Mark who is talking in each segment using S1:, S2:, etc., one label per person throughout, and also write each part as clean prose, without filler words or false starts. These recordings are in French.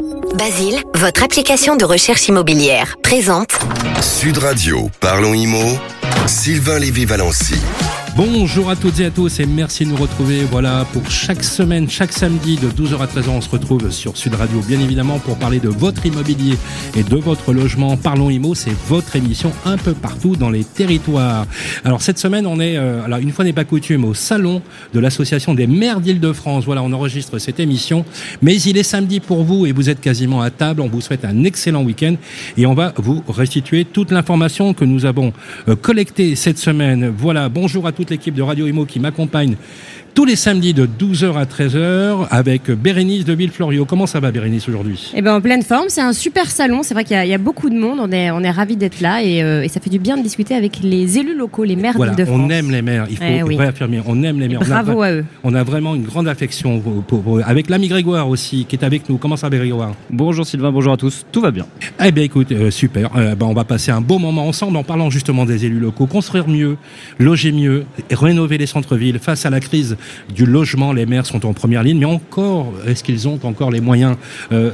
S1: Basile, votre application de recherche immobilière, présente
S2: Sud Radio, Parlons Immo, Sylvain Lévy-Valency.
S3: Bonjour à toutes et à tous et merci de nous retrouver. Voilà, pour chaque semaine, chaque samedi de 12h à 13h, on se retrouve sur Sud Radio, bien évidemment, pour parler de votre immobilier et de votre logement. Parlons Immo, c'est votre émission un peu partout dans les territoires. Alors cette semaine, on est, alors une fois n'est pas coutume, au salon de l'association des maires d'Île-de-France. Voilà, on enregistre cette émission, mais il est samedi pour vous et vous êtes quasiment à table. On vous souhaite un excellent week-end et on va vous restituer toute l'information que nous avons collectée cette semaine. Voilà, bonjour à toute l'équipe de Radio Immo qui m'accompagne tous les samedis de 12h à 13h avec Bérénice de Villefloriot. Comment ça va, Bérénice, aujourd'hui ?
S4: Eh ben, en pleine forme, c'est un super salon. C'est vrai qu'il y a beaucoup de monde. On est ravis d'être là et ça fait du bien de discuter avec les élus locaux, les maires d'Île-de-France.
S3: On aime les maires, il faut réaffirmer. On aime les maires.
S4: Bravo à eux.
S3: On a vraiment une grande affection pour avec l'ami Grégoire aussi, qui est avec nous. Comment ça va, Grégoire ?
S5: Bonjour Sylvain, bonjour à tous. Tout va bien.
S3: Eh bien, écoute, super. On va passer un beau moment ensemble en parlant justement des élus locaux. Construire mieux, loger mieux, rénover les centres-villes. Face à la crise du logement, les maires sont en première ligne, mais encore, est-ce qu'ils ont encore les moyens d'agir ?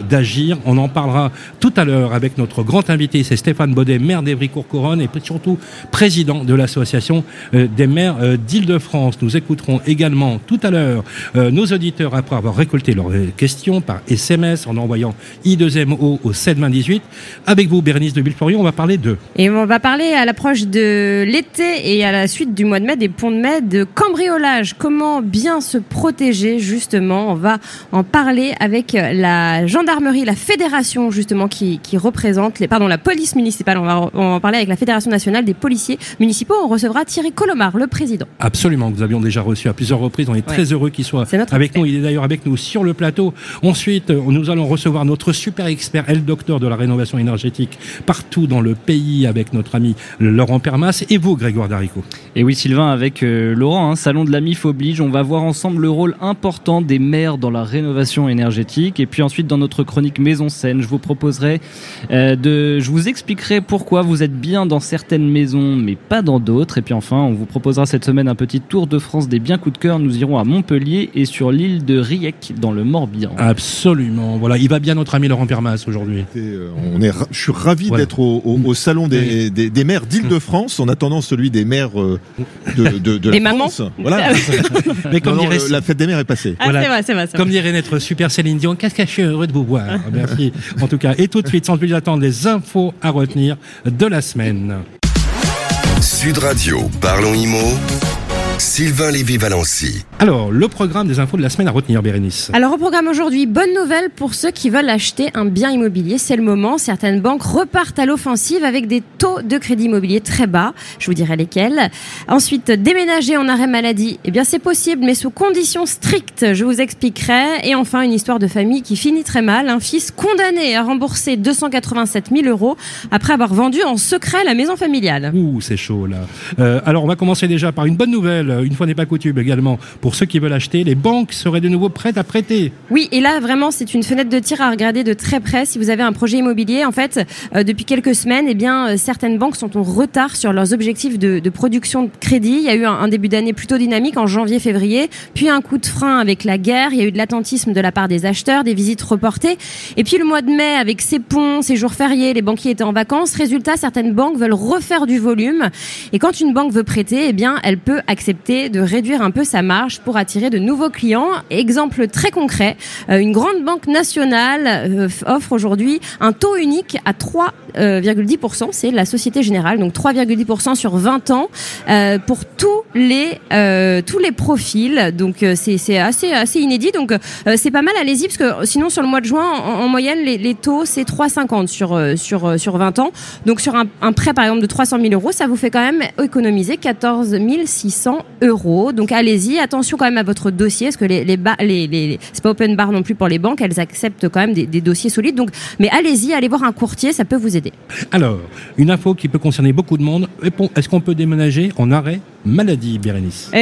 S3: On en parlera tout à l'heure avec notre grand invité, c'est Stéphane Baudet, maire d'Évry-Courcouronne et surtout président de l'association des maires d'Île-de-France. Nous écouterons également tout à l'heure nos auditeurs après avoir récolté leurs questions par SMS en envoyant I2MO au 72018. Avec vous, Bérénice de Villefloriot, on va parler
S4: Et on va parler à l'approche de l'été et à la suite du mois de mai, des ponts de mai, de cambriolage. Comment bien se protéger, justement. On va en parler avec la gendarmerie, la fédération justement qui représente la police municipale. On va en parler avec la Fédération nationale des policiers municipaux. On recevra Thierry Colomar, le président.
S3: Absolument, nous avions déjà reçu à plusieurs reprises. On est très heureux qu'il soit avec nous. Il est d'ailleurs avec nous sur le plateau. Ensuite, nous allons recevoir notre super expert et le docteur de la rénovation énergétique partout dans le pays avec notre ami Laurent Permas. Et vous, Grégoire Darico.
S5: Et oui, Sylvain, avec Laurent, salon de la MIF oblige, on va voir ensemble le rôle important des maires dans la rénovation énergétique. Et puis ensuite, dans notre chronique Maison Saine, je vous expliquerai pourquoi vous êtes bien dans certaines maisons, mais pas dans d'autres. Et puis enfin, on vous proposera cette semaine un petit tour de France des biens coups de cœur. Nous irons à Montpellier et sur l'île de Riec, dans le Morbihan.
S3: Absolument. Voilà, il va bien notre ami Laurent Permas aujourd'hui.
S6: Je suis ravi d'être au salon des maires d'Île-de-France, en attendant celui des maires de la France. Voilà.
S3: Mais comme
S6: la fête des mères est passée.
S4: Voilà. C'est vrai.
S3: Comme dirait notre super Céline Dion, qu'est-ce que je suis heureux de vous voir. Merci. En tout cas, et tout de suite, sans plus attendre, les infos à retenir de la semaine.
S2: Sud Radio, Parlons Immo, Sylvain Lévy-Valency.
S3: Alors, le programme des infos de la semaine à retenir, Bérénice.
S4: Alors, au programme aujourd'hui, bonne nouvelle pour ceux qui veulent acheter un bien immobilier. C'est le moment. Certaines banques repartent à l'offensive avec des taux de crédit immobilier très bas. Je vous dirai lesquels. Ensuite, déménager en arrêt maladie. Eh bien, c'est possible, mais sous conditions strictes. Je vous expliquerai. Et enfin, une histoire de famille qui finit très mal. Un fils condamné à rembourser 287 000 € après avoir vendu en secret la maison familiale.
S3: Ouh, c'est chaud, là. Alors, on va commencer déjà par une bonne nouvelle. Une fois n'est pas coutume également, pour ceux qui veulent acheter, les banques seraient de nouveau prêtes à prêter.
S4: Oui, et là vraiment c'est une fenêtre de tir à regarder de très près si vous avez un projet immobilier. En fait, depuis quelques semaines, certaines banques sont en retard sur leurs objectifs de production de crédit. Il y a eu un début d'année plutôt dynamique en janvier-février, puis un coup de frein avec la guerre. Il y a eu de l'attentisme de la part des acheteurs, des visites reportées. Et puis le mois de mai, avec ses ponts, ses jours fériés, les banquiers étaient en vacances. Résultat, certaines banques veulent refaire du volume. Et quand une banque veut prêter, elle peut accepter de réduire un peu sa marge pour attirer de nouveaux clients. Exemple très concret, une grande banque nationale offre aujourd'hui un taux unique à 3,10%, c'est la Société Générale, donc 3,10% sur 20 ans pour tous les profils. Donc c'est assez inédit. Donc c'est pas mal, allez-y, parce que sinon sur le mois de juin, en moyenne, les taux c'est 3,50 sur 20 ans. Donc sur un prêt par exemple de 300 000 €, ça vous fait quand même économiser 14 600 €. Donc allez-y, attention quand même à votre dossier, parce que c'est pas open bar non plus pour les banques, elles acceptent quand même des dossiers solides. Donc, mais allez-y, allez voir un courtier, ça peut vous aider.
S3: Alors, une info qui peut concerner beaucoup de monde. Est-ce qu'on peut déménager en arrêt maladie, Bérénice?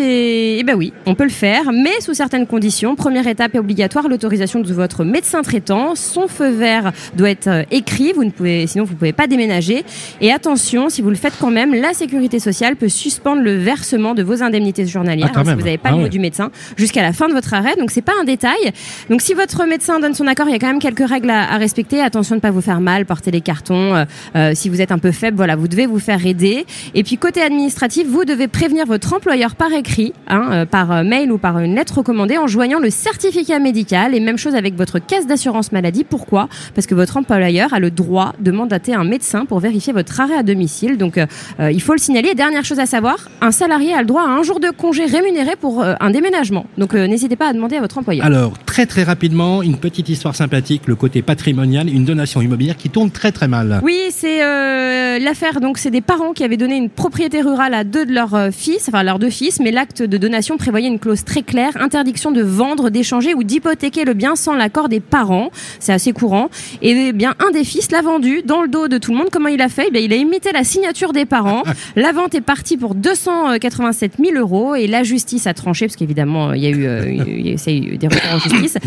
S4: Oui, on peut le faire, mais sous certaines conditions. Première étape est obligatoire, l'autorisation de votre médecin traitant. Son feu vert doit être écrit, sinon vous ne pouvez pas déménager. Et attention, si vous le faites quand même, la sécurité sociale peut suspendre le versement remboursement de vos indemnités journalières, si vous n'avez pas le mot du médecin, jusqu'à la fin de votre arrêt. Donc c'est pas un détail. Donc si votre médecin donne son accord, il y a quand même quelques règles à respecter. Attention de ne pas vous faire mal, porter les cartons. Si vous êtes un peu faible, voilà, vous devez vous faire aider. Et puis côté administratif, vous devez prévenir votre employeur par écrit, par mail ou par une lettre recommandée, en joignant le certificat médical. Et même chose avec votre caisse d'assurance maladie. Pourquoi ? Parce que votre employeur a le droit de mandater un médecin pour vérifier votre arrêt à domicile. Donc il faut le signaler. Et dernière chose à savoir, un salarié a le droit à un jour de congé rémunéré pour un déménagement. Donc n'hésitez pas à demander à votre employeur.
S3: Alors très rapidement, une petite histoire sympathique, le côté patrimonial, une donation immobilière qui tourne très mal.
S4: Oui, c'est l'affaire. Donc c'est des parents qui avaient donné une propriété rurale à deux de leurs fils, enfin leurs deux fils, mais l'acte de donation prévoyait une clause très claire, interdiction de vendre, d'échanger ou d'hypothéquer le bien sans l'accord des parents. C'est assez courant. Et bien un des fils l'a vendu dans le dos de tout le monde. Comment il a fait ? Il a imité la signature des parents. La vente est partie pour 287 000 € et la justice a tranché, parce qu'évidemment il y a eu des recours en justice.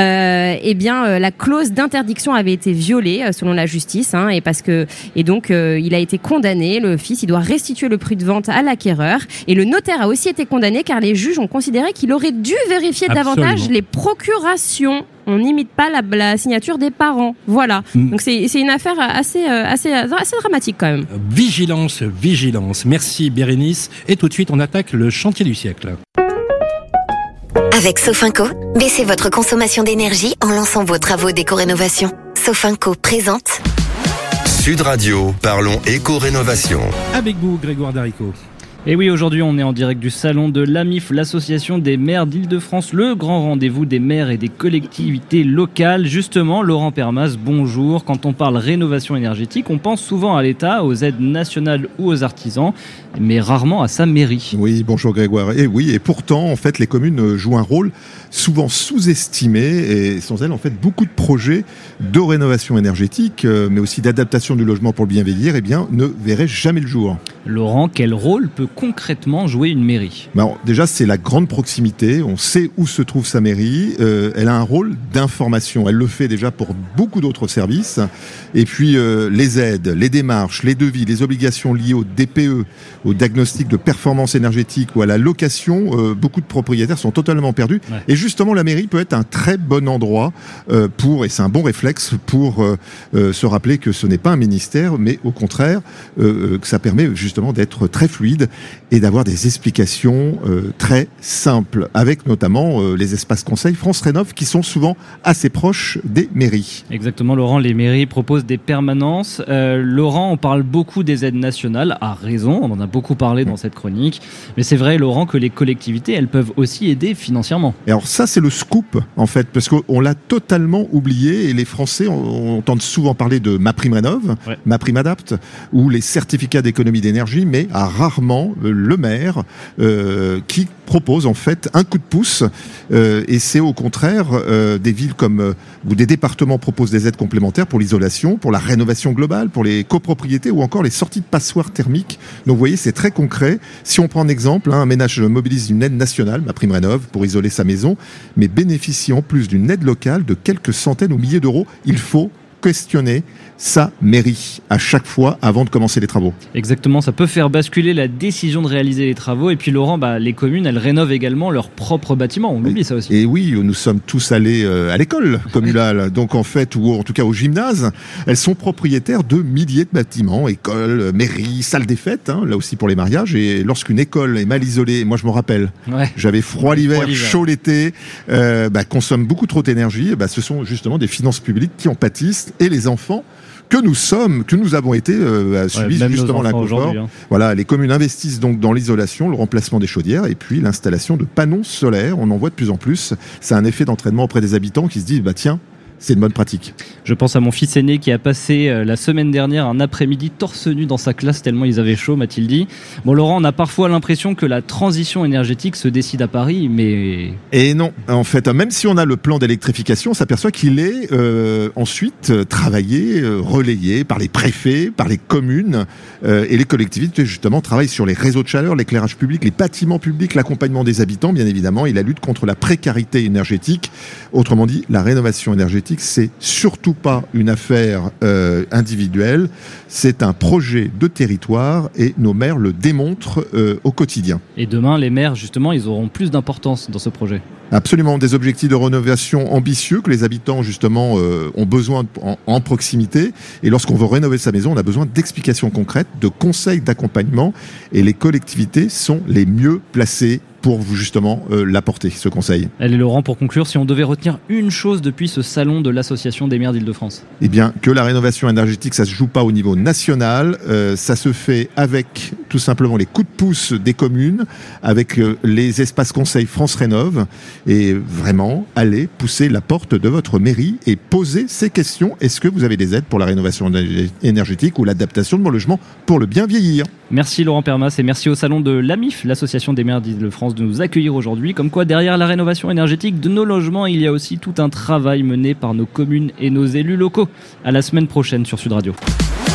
S4: La clause d'interdiction avait été violée selon la justice, et donc il a été condamné. Le fils, il doit restituer le prix de vente à l'acquéreur, et le notaire a aussi été condamné car les juges ont considéré qu'il aurait dû vérifier davantage les procurations. On n'imite pas la signature des parents. Voilà. Donc c'est une affaire assez dramatique quand même.
S3: Vigilance. Merci Bérénice. Et tout de suite, on attaque le chantier du siècle.
S1: Avec Sofinco, baissez votre consommation d'énergie en lançant vos travaux d'éco-rénovation. Sofinco présente
S2: Sud Radio, parlons éco-rénovation.
S3: Avec vous, Grégoire Darico.
S5: Et oui, aujourd'hui, on est en direct du salon de l'AMIF, l'association des maires d'Île-de-France, le grand rendez-vous des maires et des collectivités locales. Justement, Laurent Permas, bonjour. Quand on parle rénovation énergétique, on pense souvent à l'État, aux aides nationales ou aux artisans, mais rarement à sa mairie.
S6: Oui, bonjour Grégoire. Et oui, et pourtant, en fait, les communes jouent un rôle souvent sous-estimé, et sans elles, en fait, beaucoup de projets de rénovation énergétique, mais aussi d'adaptation du logement pour le bien vieillir, ne verraient jamais le jour.
S5: Laurent, quel rôle peut concrètement jouer une mairie ?
S6: Alors, déjà, c'est la grande proximité. On sait où se trouve sa mairie. Elle a un rôle d'information. Elle le fait déjà pour beaucoup d'autres services. Et puis, les aides, les démarches, les devis, les obligations liées au DPE, au diagnostic de performance énergétique ou à la location, beaucoup de propriétaires sont totalement perdus. Ouais. Et justement, la mairie peut être un très bon endroit et c'est un bon réflexe pour se rappeler que ce n'est pas un ministère, mais au contraire, que ça permet justement d'être très fluide et d'avoir des explications très simples, avec notamment les espaces conseils France Rénov qui sont souvent assez proches des mairies.
S5: Exactement, Laurent, les mairies proposent des permanences. Laurent, on parle beaucoup des aides nationales, à raison, on en a beaucoup parlé dans cette chronique, mais c'est vrai, Laurent, que les collectivités, elles peuvent aussi aider financièrement.
S6: Et alors ça, c'est le scoop, en fait, parce qu'on l'a totalement oublié, et les Français entendent souvent parler de MaPrimeRénov', MaPrimeAdapt', ou les certificats d'économie d'énergie, mais à rarement le maire qui propose en fait un coup de pouce, et c'est au contraire des villes ou des départements proposent des aides complémentaires pour l'isolation, pour la rénovation globale, pour les copropriétés ou encore les sorties de passoires thermiques. Donc vous voyez, c'est très concret. Si on prend un exemple, un ménage mobilise une aide nationale, MaPrimeRénov', pour isoler sa maison, mais bénéficie en plus d'une aide locale de quelques centaines ou milliers d'euros. Il faut questionner sa mairie à chaque fois avant de commencer les travaux.
S5: Exactement, ça peut faire basculer la décision de réaliser les travaux. Et puis Laurent, les communes, elles rénovent également leurs propres bâtiments. On oublie ça aussi.
S6: Et oui, nous sommes tous allés à l'école communale, donc en fait, ou en tout cas au gymnase. Elles sont propriétaires de milliers de bâtiments, écoles, mairies, salles des fêtes, là aussi pour les mariages. Et lorsqu'une école est mal isolée, moi je me rappelle, j'avais froid l'hiver, chaud l'été, consomme beaucoup trop d'énergie, ce sont justement des finances publiques qui en pâtissent, et les enfants que nous avons été suivis justement l'inconfort. Voilà, les communes investissent donc dans l'isolation, le remplacement des chaudières et puis l'installation de panneaux solaires. On en voit de plus en plus. C'est un effet d'entraînement auprès des habitants qui se disent tiens, c'est une bonne pratique.
S5: Je pense à mon fils aîné qui a passé la semaine dernière un après-midi torse nu dans sa classe tellement ils avaient chaud, m'a-t-il dit. Bon, Laurent, on a parfois l'impression que la transition énergétique se décide à Paris, mais... Et
S6: non, en fait, même si on a le plan d'électrification, on s'aperçoit qu'il est ensuite travaillé, relayé par les préfets, par les communes, et les collectivités justement travaillent sur les réseaux de chaleur, l'éclairage public, les bâtiments publics, l'accompagnement des habitants, bien évidemment, et la lutte contre la précarité énergétique. Autrement dit, la rénovation énergétique énergétique, c'est surtout pas une affaire individuelle, c'est un projet de territoire et nos maires le démontrent au quotidien.
S5: Et demain, les maires, justement, ils auront plus d'importance dans ce projet.
S6: Absolument, des objectifs de rénovation ambitieux que les habitants justement ont besoin en proximité. Et lorsqu'on veut rénover sa maison, on a besoin d'explications concrètes, de conseils d'accompagnement. Et les collectivités sont les mieux placées pour vous justement l'apporter, ce conseil.
S5: Allez Laurent, pour conclure, si on devait retenir une chose depuis ce salon de l'Association des maires d'Île-de-France.
S6: Eh bien, que la rénovation énergétique, ça se joue pas au niveau national, ça se fait avec tout simplement les coups de pouce des communes, avec les espaces conseils France Rénov', et vraiment, allez pousser la porte de votre mairie et poser ces questions. Est-ce que vous avez des aides pour la rénovation énergétique ou l'adaptation de mon logement pour le bien vieillir?
S5: Merci Laurent Permas et merci au salon de l'AMIF, l'Association des maires d'Île-de-France, de nous accueillir aujourd'hui. Comme quoi, derrière la rénovation énergétique de nos logements, il y a aussi tout un travail mené par nos communes et nos élus locaux. À la semaine prochaine sur Sud Radio.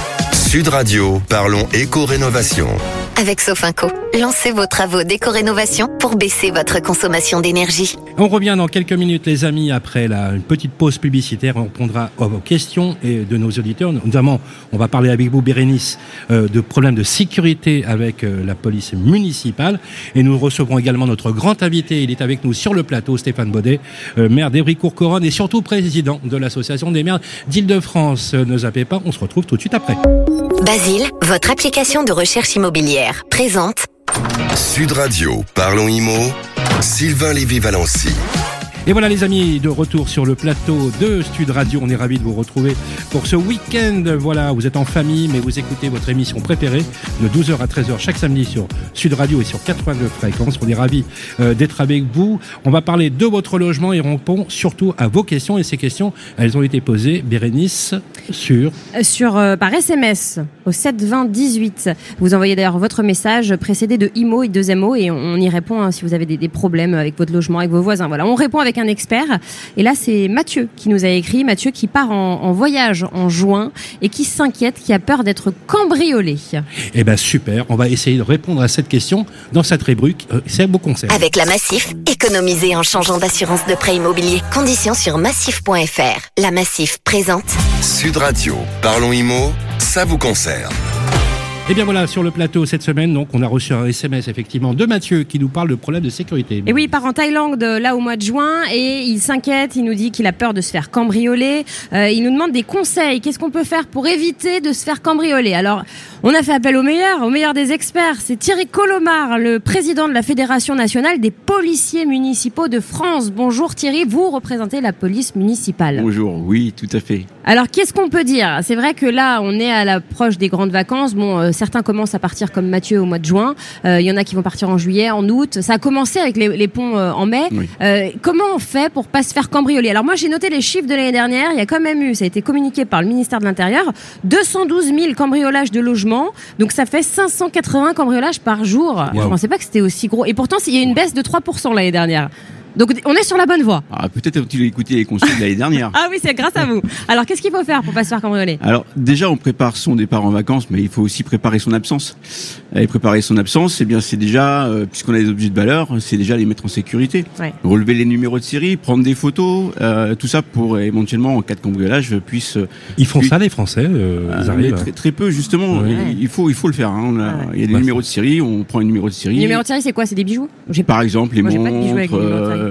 S2: Sud Radio, parlons éco-rénovation.
S1: Avec Sofinco, lancez vos travaux d'éco-rénovation pour baisser votre consommation d'énergie.
S3: On revient dans quelques minutes, les amis, après une petite pause publicitaire. On répondra à vos questions et de nos auditeurs. Notamment, on va parler avec vous, Bérénice, de problèmes de sécurité avec la police municipale. Et nous recevrons également notre grand invité. Il est avec nous sur le plateau, Stéphane Baudet, maire d'Évry-Courcouronnes et surtout président de l'Association des maires d'Île-de-France. Ne zappez pas, on se retrouve tout de suite après.
S1: Basile, votre application de recherche immobilière, présente
S2: Sud Radio, parlons IMO, Sylvain Lévy-Valency.
S3: Et voilà les amis, de retour sur le plateau de Sud Radio. On est ravis de vous retrouver pour ce week-end. Voilà, vous êtes en famille, mais vous écoutez votre émission préférée de 12h à 13h chaque samedi sur Sud Radio et sur 82 fréquences. On est ravis d'être avec vous. On va parler de votre logement et on répond surtout à vos questions. Et ces questions, elles ont été posées, Bérénice,
S4: par SMS au 7 20 18. Vous envoyez d'ailleurs votre message précédé de IMO et 2 MO et on y répond si vous avez des problèmes avec votre logement, avec vos voisins. Voilà, on répond avec un expert. Et là, c'est Mathieu qui nous a écrit. Mathieu qui part en voyage en juin et qui s'inquiète, qui a peur d'être cambriolé.
S3: Eh ben super, on va essayer de répondre à cette question dans cette rubrique. C'est un beau conseil.
S1: Avec la Massif, économisez en changeant d'assurance de prêt immobilier. Conditions sur massif.fr. La Massif présente
S2: Sud Radio, parlons IMO, ça vous concerne.
S3: Et bien voilà, sur le plateau cette semaine, donc on a reçu un SMS effectivement de Mathieu qui nous parle de problèmes de sécurité.
S4: Et oui, il part en Thaïlande là au mois de juin et il s'inquiète, il nous dit qu'il a peur de se faire cambrioler. Il nous demande des conseils. Qu'est-ce qu'on peut faire pour éviter de se faire cambrioler? Alors, on a fait appel au meilleur des experts. C'est Thierry Colomard, le président de la Fédération nationale des policiers municipaux de France. Bonjour Thierry, vous représentez la police municipale.
S7: Bonjour, oui, tout à fait.
S4: Alors, qu'est-ce qu'on peut dire? C'est vrai que là, on est à l'approche des grandes vacances. Bon, certains commencent à partir comme Mathieu au mois de juin. Il y en a qui vont partir en juillet, en août. Ça a commencé avec les ponts en mai.
S7: Oui.
S4: Comment on fait pour pas se faire cambrioler? Alors moi, j'ai noté les chiffres de l'année dernière. Il y a quand même eu, ça a été communiqué par le ministère de l'Intérieur, 212 000 cambriolages de logements. Donc ça fait 580 cambriolages par jour. Wow. Je pensais pas que c'était aussi gros. Et pourtant, il y a une baisse de 3% l'année dernière. Donc on est sur la bonne voie.
S7: Ah, peut-être ont-ils écouté les conseils de l'année dernière.
S4: Ah oui, c'est grâce à vous. Alors qu'est-ce qu'il faut faire pour pas se faire cambrioler?
S7: Alors déjà, on prépare son départ en vacances, mais il faut aussi préparer son absence. Et préparer son absence, eh bien c'est déjà, puisqu'on a des objets de valeur, c'est déjà les mettre en sécurité.
S4: Ouais.
S7: Relever les numéros de série, prendre des photos, tout ça pour éventuellement en cas de cambriolage puisse.
S3: Ils font ça les Français, ils arrivent.
S7: Très peu justement.
S3: Ouais.
S7: Il faut le faire. Hein. Il y a des numéros de série, on prend un numéro de série.
S4: Les numéros de série, c'est quoi? C'est des bijoux?
S7: Par exemple, les montres.
S4: J'ai pas de bijoux avec les numéros de série.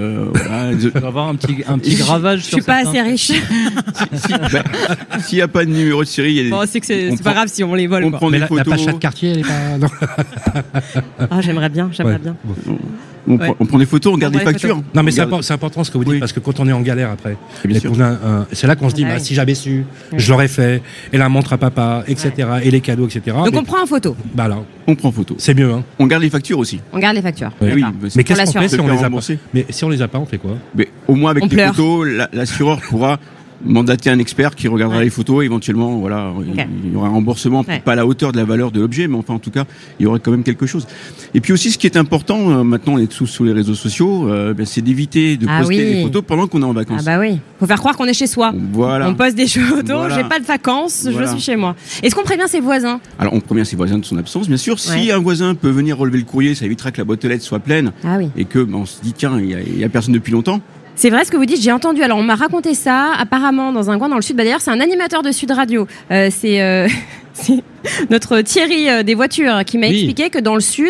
S5: On va avoir un petit gravage.
S4: Je suis pas assez riche.
S7: S'il n'y a pas de numéro de série, il y a des...
S4: Bon, c'est pas grave si on les vole.
S7: On
S4: quoi.
S7: prend
S3: Mais
S7: des
S3: la
S7: photos.
S3: Pacha de quartier, elle est pas. Non.
S4: Ah, j'aimerais bien.
S3: Bon.
S7: On prend des photos, on garde
S4: On
S7: des
S4: prend des
S7: factures.
S3: Non, mais
S7: On garde-
S3: c'est important ce que vous dites,
S7: Oui.
S3: parce que quand on est en galère après,
S7: Bien
S3: et
S7: sûr.
S3: qu'on a c'est là qu'on se dit,
S4: Ah, oui.
S3: si j'avais su, je l'aurais fait, et la montre à papa, etc., et les cadeaux, etc.
S4: Donc
S3: Mais-
S4: on prend en photo.
S3: Bah là,
S7: On prend photo.
S3: c'est mieux, hein.
S7: On garde les factures aussi.
S4: On garde les factures.
S3: Oui.
S7: Oui,
S4: D'accord.
S7: mais
S3: Mais qu'est-ce qu'on
S4: l'assurance.
S3: fait si on
S7: Se
S3: les
S7: faire
S3: a pas?
S7: rembourser.
S3: Mais si on les a pas, on fait quoi?
S7: Mais au moins avec
S4: On
S7: les
S4: pleure.
S7: photos, l'assureur pourra mandater un expert qui regardera
S4: Ouais.
S7: les photos. Éventuellement, voilà, il y aura un remboursement,
S4: Ouais.
S7: pas à la hauteur de la valeur de l'objet, mais enfin, en tout cas, il y aurait quand même quelque chose. Et puis aussi, ce qui est important, maintenant, on est tous sur les réseaux sociaux, c'est d'éviter de
S4: Ah
S7: poster
S4: oui.
S7: des photos pendant qu'on est en
S4: Ah
S7: vacances.
S4: bah oui. Faut faire croire qu'on est chez soi.
S7: Voilà.
S4: On poste des photos.
S7: Voilà.
S4: J'ai pas de vacances.
S7: Voilà.
S4: Je suis chez moi. Est-ce qu'on prévient ses voisins?
S7: Alors, on prévient ses voisins de son absence, bien sûr. Si
S4: Ouais.
S7: un voisin peut venir relever le courrier, ça évitera que la boîte aux lettres soit pleine
S4: Ah oui.
S7: et que on se dit, tiens, il y a personne depuis longtemps.
S4: C'est vrai ce que vous dites, j'ai entendu. Alors on m'a raconté ça, apparemment dans un coin dans le sud. D'ailleurs c'est un animateur de Sud Radio. C'est notre Thierry des voitures qui m'a expliqué que dans le sud,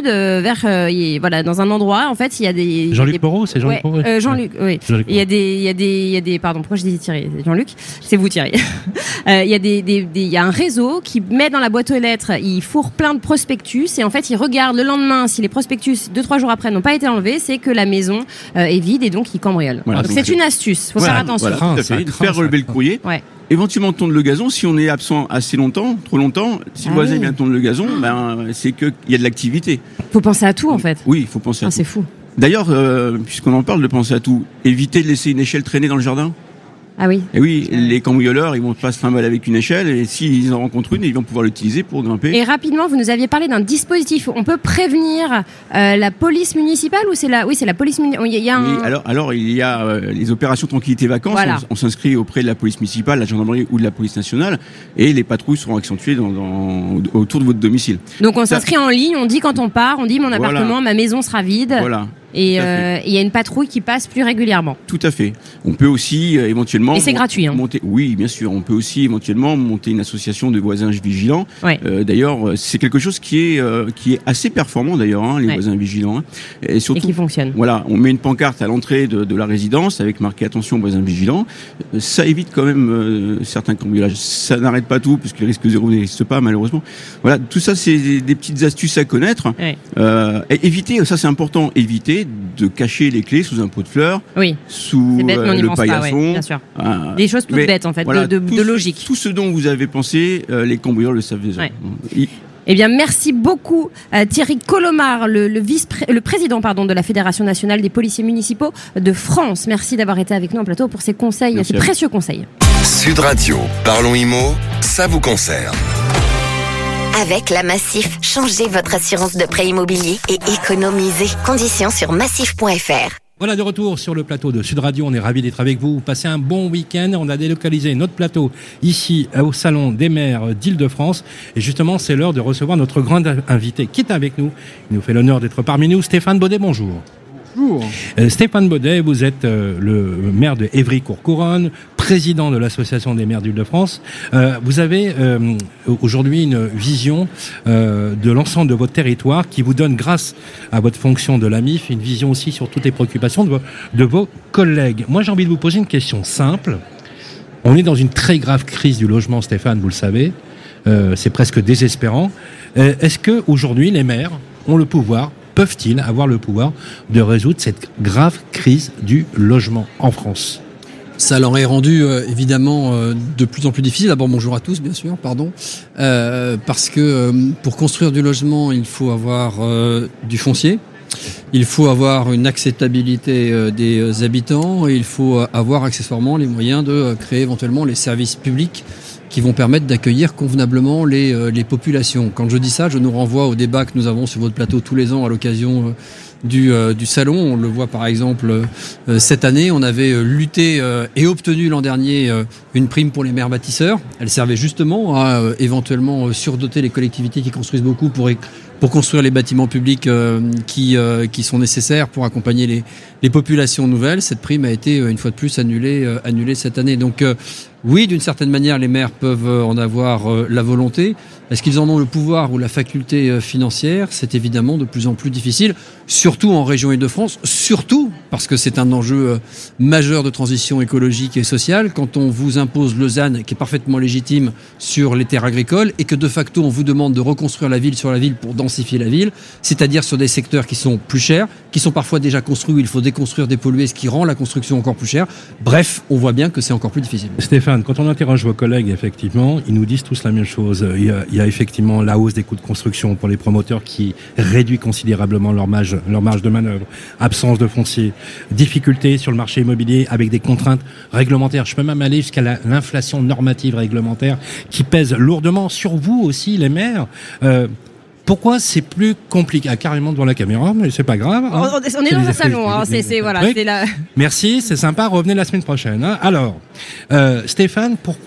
S4: dans un endroit, en fait, il y a des...
S3: Jean-Luc Moreau, c'est Jean-Luc Moreau.
S4: Jean-Luc, oui.
S3: Jean-Luc
S4: il y a des... Pardon, pourquoi je disais Thierry? Jean-Luc? C'est vous Thierry. Il y a un réseau qui met dans la boîte aux lettres, il fourre plein de prospectus et en fait, il regarde le lendemain si les prospectus 2-3 jours après n'ont pas été enlevés, c'est que la maison est vide et donc il cambriole.
S7: Voilà,
S4: donc c'est une astuce, faut faire attention.
S7: Voilà, tout à fait. Faire relever le courrier.
S4: Ouais.
S7: Éventuellement tondre le gazon, si on est absent assez longtemps, trop longtemps, si le voisin vient tondre le gazon, c'est qu'il y a de l'activité.
S4: Faut penser à tout en fait.
S7: Oui, il faut penser à tout.
S4: C'est fou.
S7: D'ailleurs, puisqu'on en parle de penser à tout, évitez de laisser une échelle traîner dans le jardin.
S4: Ah oui.
S7: Et oui, les cambrioleurs, ils vont pas se trimballer avec une échelle, et s'ils en rencontrent une, ils vont pouvoir l'utiliser pour grimper.
S4: Et rapidement, vous nous aviez parlé d'un dispositif. On peut prévenir la police municipale ou c'est la police municipale.
S7: Oui, alors il y a les opérations tranquillité vacances.
S4: Voilà.
S7: On s'inscrit auprès de la police municipale, la gendarmerie ou de la police nationale, et les patrouilles seront accentuées autour de votre domicile.
S4: Donc on s'inscrit en ligne, on dit quand on part, on dit mon appartement, ma maison sera vide.
S7: Voilà.
S4: Et il y a une patrouille qui passe plus régulièrement.
S7: Tout à fait. On peut aussi éventuellement...
S4: Et c'est gratuit.
S7: Oui, bien sûr. On peut aussi éventuellement monter une association de voisins vigilants.
S4: Ouais.
S7: D'ailleurs, c'est quelque chose qui est assez performant d'ailleurs, les voisins vigilants. Et surtout,
S4: qui fonctionne.
S7: Voilà, on met une pancarte à l'entrée de la résidence avec marqué attention voisins vigilants. Ça évite quand même certains cambriolages. Ça n'arrête pas tout puisque le risque zéro n'existe pas malheureusement. Voilà, tout ça c'est des petites astuces à connaître.
S4: Ouais.
S7: Et éviter, ça c'est important, éviter de cacher les clés sous un pot de fleurs, sous le paillasson.
S4: Bien sûr. Des choses toutes bêtes en fait, voilà, de logique.
S7: Tout ce dont vous avez pensé, les cambrioleurs le savent déjà.
S4: Ouais. Eh bien, merci beaucoup Thierry Colomard, le président de la Fédération nationale des policiers municipaux de France. Merci d'avoir été avec nous en plateau pour ces conseils, ces précieux conseils.
S2: Sud Radio, parlons IMO, ça vous concerne.
S1: Avec la Massif, changez votre assurance de prêt immobilier et économisez. Conditions sur massif.fr.
S3: Voilà, de retour sur le plateau de Sud Radio. On est ravis d'être avec vous. Passez un bon week-end. On a délocalisé notre plateau ici au Salon des maires d'Île-de-France. Et justement, c'est l'heure de recevoir notre grand invité qui est avec nous. Il nous fait l'honneur d'être parmi nous. Stéphane Baudet, bonjour.
S8: Bonjour.
S3: Stéphane Baudet, vous êtes le maire de Évry-Courcouronnes, président de l'Association des maires d'Île-de-France. Vous avez aujourd'hui une vision de l'ensemble de votre territoire qui vous donne, grâce à votre fonction de l'AMIF, une vision aussi sur toutes les préoccupations de vos collègues. Moi, j'ai envie de vous poser une question simple. On est dans une très grave crise du logement, Stéphane, vous le savez. C'est presque désespérant. Est-ce qu'aujourd'hui, les maires ont le pouvoir, peuvent-ils avoir le pouvoir de résoudre cette grave crise du logement en France ?
S8: Ça leur est rendu évidemment de plus en plus difficile. D'abord, bonjour à tous, bien sûr, parce que pour construire du logement, il faut avoir du foncier, il faut avoir une acceptabilité des habitants et il faut avoir accessoirement les moyens de créer éventuellement les services publics qui vont permettre d'accueillir convenablement les populations. Quand je dis ça, je nous renvoie au débat que nous avons sur votre plateau tous les ans à l'occasion du salon. On le voit par exemple cette année, on avait lutté et obtenu l'an dernier une prime pour les maires bâtisseurs. Elle servait justement à éventuellement surdoter les collectivités qui construisent beaucoup pour construire les bâtiments publics qui sont nécessaires pour accompagner les populations nouvelles. Cette prime a été une fois de plus annulée cette année. Donc oui, d'une certaine manière, les maires peuvent en avoir la volonté. Est-ce qu'ils en ont le pouvoir ou la faculté financière ? C'est évidemment de plus en plus difficile, surtout en région Île-de-France, surtout parce que c'est un enjeu majeur de transition écologique et sociale. Quand on vous impose le ZAN, qui est parfaitement légitime sur les terres agricoles, et que de facto on vous demande de reconstruire la ville sur la ville pour densifier la ville, c'est-à-dire sur des secteurs qui sont plus chers, qui sont parfois déjà construits où il faut déconstruire, dépolluer, ce qui rend la construction encore plus chère. Bref, on voit bien que c'est encore plus difficile.
S3: Stéphane, quand on interroge vos collègues, effectivement, ils nous disent tous la même chose. Il y a effectivement la hausse des coûts de construction pour les promoteurs qui réduit considérablement leur marge de manœuvre, absence de foncier, difficultés sur le marché immobilier avec des contraintes réglementaires. Je peux même aller jusqu'à l'inflation normative réglementaire qui pèse lourdement sur vous aussi, les maires. Pourquoi c'est plus compliqué? Carrément devant la caméra, mais c'est pas grave. Hein.
S4: On est dans un salon, hein. Voilà, c'est la...
S3: Merci, c'est sympa. Revenez la semaine prochaine. Hein. Alors, Stéphane, pourquoi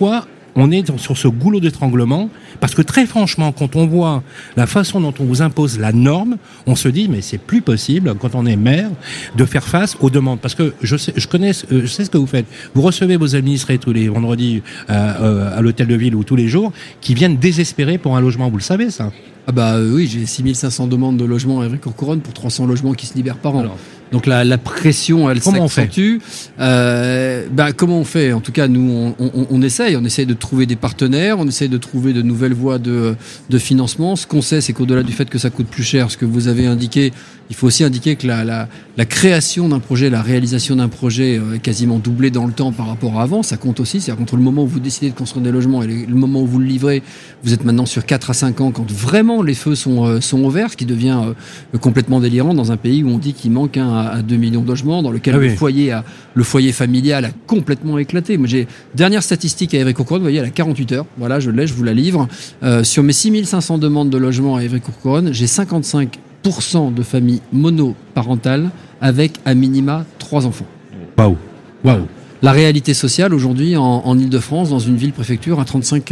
S3: on est sur ce goulot d'étranglement, parce que très franchement, quand on voit la façon dont on vous impose la norme, on se dit mais c'est plus possible quand on est maire de faire face aux demandes, parce que je sais ce que vous faites. Vous recevez vos administrés tous les vendredis à l'hôtel de ville ou tous les jours qui viennent désespérés pour un logement. Vous le savez ça?
S8: Ah bah oui, j'ai 6500 demandes de logements à Évry-Courcouronnes pour 300 logements qui se libèrent par an. Alors, donc la pression, elle s'accentue. Comment on fait? En tout cas, nous, on essaye de trouver des partenaires, on essaye de trouver de nouvelles voies de financement. Ce qu'on sait, c'est qu'au-delà du fait que ça coûte plus cher, ce que vous avez indiqué, il faut aussi indiquer que la création d'un projet, la réalisation d'un projet est quasiment doublée dans le temps par rapport à avant. Ça compte aussi. C'est-à-dire qu'entre le moment où vous décidez de construire des logements et le moment où vous le livrez, vous êtes maintenant sur 4 à 5 ans quand vraiment les feux sont au vert, ce qui devient complètement délirant dans un pays où on dit qu'il manque à 2 millions de logements, dans lequel le foyer familial a complètement éclaté. Moi, j'ai dernière statistique à Évry-Courcouronnes, vous voyez, elle a 48 heures. Voilà, je vous la livre. Sur mes 6500 demandes de logements à Évry-Courcouronnes, j'ai 55% de familles monoparentales avec à minima 3 enfants.
S3: Waouh.
S8: La réalité sociale aujourd'hui en Ile-de-France, dans une ville-préfecture à 35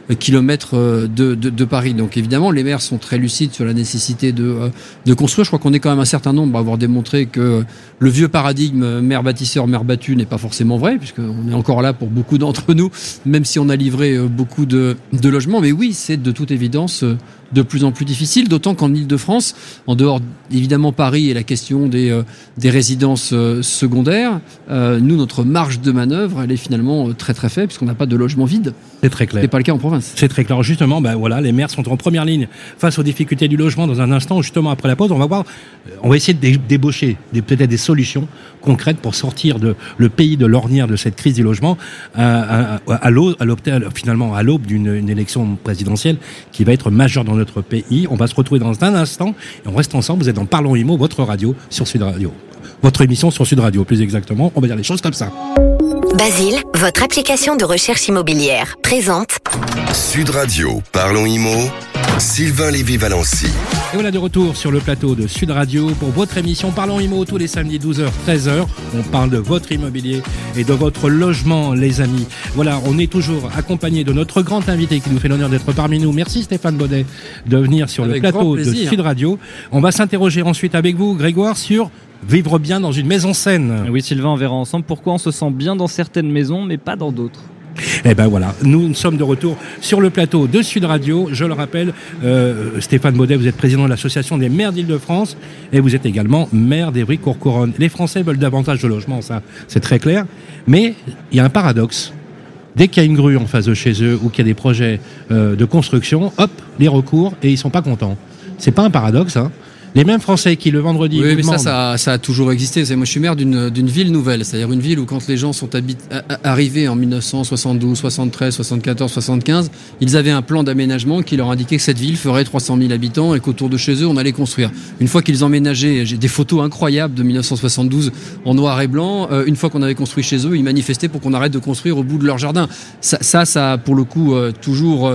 S8: km de Paris. Donc évidemment, les maires sont très lucides sur la nécessité de construire. Je crois qu'on est quand même un certain nombre à avoir démontré que le vieux paradigme maire bâtisseur, maire battu n'est pas forcément vrai, puisqu'on est encore là pour beaucoup d'entre nous, même si on a livré beaucoup de logements. Mais oui, c'est de toute évidence de plus en plus difficile, d'autant qu'en Ile-de-France, en dehors évidemment Paris et la question des résidences secondaires, nous, notre marge de manœuvre, elle est finalement très très faible, puisqu'on n'a pas de logement vide.
S3: C'est très clair.
S8: C'est pas le cas en province.
S3: C'est très clair. Justement, voilà, les maires sont en première ligne face aux difficultés du logement. Dans un instant, justement après la pause, on va essayer de débaucher peut-être des solutions concrètes pour sortir le pays de l'ornière de cette crise du logement à l'aube d'une élection présidentielle qui va être majeure dans notre pays. On va se retrouver dans un instant et on reste ensemble. Vous êtes dans Parlons Immo, votre radio sur Sud Radio. Votre émission sur Sud Radio, plus exactement. On va dire les choses comme ça.
S1: Basile, votre application de recherche immobilière, présente
S2: Sud Radio, Parlons Immo, Sylvain Lévy-Valency.
S3: Et voilà de retour sur le plateau de Sud Radio pour votre émission Parlons Immo tous les samedis 12h, 13h. On parle de votre immobilier et de votre logement, les amis. Voilà, on est toujours accompagné de notre grand invité qui nous fait l'honneur d'être parmi nous. Merci Stéphane Baudet de venir sur le plateau de Sud Radio. On va s'interroger ensuite avec vous, Grégoire, sur vivre bien dans une maison saine.
S5: Oui Sylvain, on verra ensemble pourquoi on se sent bien dans certaines maisons mais pas dans d'autres.
S3: Eh ben voilà, nous sommes de retour sur le plateau de Sud Radio. Je le rappelle, Stéphane Baudet, vous êtes président de l'association des maires d'Île-de-France et vous êtes également maire d'Évry-Courcouronnes. Les Français veulent davantage de logements, ça c'est très clair, mais il y a un paradoxe. Dès qu'il y a une grue en face de chez eux ou qu'il y a des projets de construction, hop, les recours et ils sont pas contents. C'est pas un paradoxe, hein? Les mêmes Français qui le vendredi...
S8: Oui, mais ça a toujours existé. Moi, je suis maire d'une ville nouvelle, c'est-à-dire une ville où quand les gens sont arrivés en 1972, 73, 74, 75, ils avaient un plan d'aménagement qui leur indiquait que cette ville ferait 300 000 habitants et qu'autour de chez eux, on allait construire. Une fois qu'ils emménageaient, j'ai des photos incroyables de 1972 en noir et blanc. Une fois qu'on avait construit chez eux, ils manifestaient pour qu'on arrête de construire au bout de leur jardin. Ça a pour le coup toujours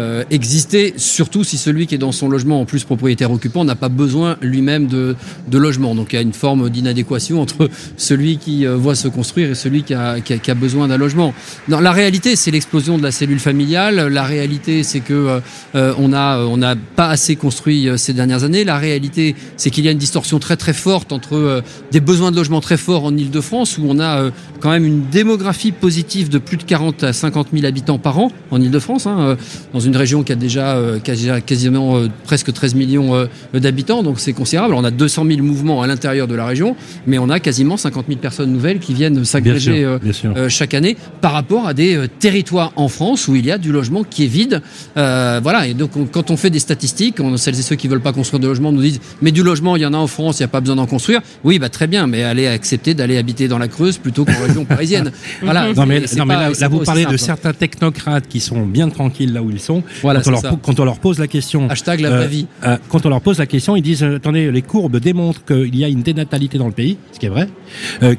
S8: existé, surtout si celui qui est dans son logement, en plus propriétaire occupant, n'a pas besoin lui-même de logement. Donc il y a une forme d'inadéquation entre celui qui voit se construire et celui qui a besoin d'un logement. Non, la réalité, c'est l'explosion de la cellule familiale. La réalité, c'est que on n'a pas assez construit ces dernières années. La réalité, c'est qu'il y a une distorsion très très forte entre des besoins de logement très forts en Ile-de-France, où on a quand même une démographie positive de plus de 40 à 50 000 habitants par an en Ile-de-France, dans une région qui a déjà quasiment presque 13 millions d'habitants. Donc c'est considérable. On a 200 000 mouvements à l'intérieur de la région, mais on a quasiment 50 000 personnes nouvelles qui viennent s'agréger chaque année par rapport à des territoires en France où il y a du logement qui est vide. Voilà. Et donc quand on fait des statistiques, celles et ceux qui veulent pas construire de logement nous disent mais du logement il y en a en France, il n'y a pas besoin d'en construire. Oui, très bien, mais allez accepter d'aller habiter dans la Creuse plutôt qu'en région parisienne. Voilà.
S3: Non mais là vous parlez de certains technocrates qui sont bien tranquilles là où ils sont.
S8: Voilà,
S3: quand on leur pose la question.
S8: # la vraie vie.
S3: Quand on leur pose la question, ils disent disent, attendez, les courbes démontrent qu'il y a une dénatalité dans le pays, ce qui est vrai.
S8: La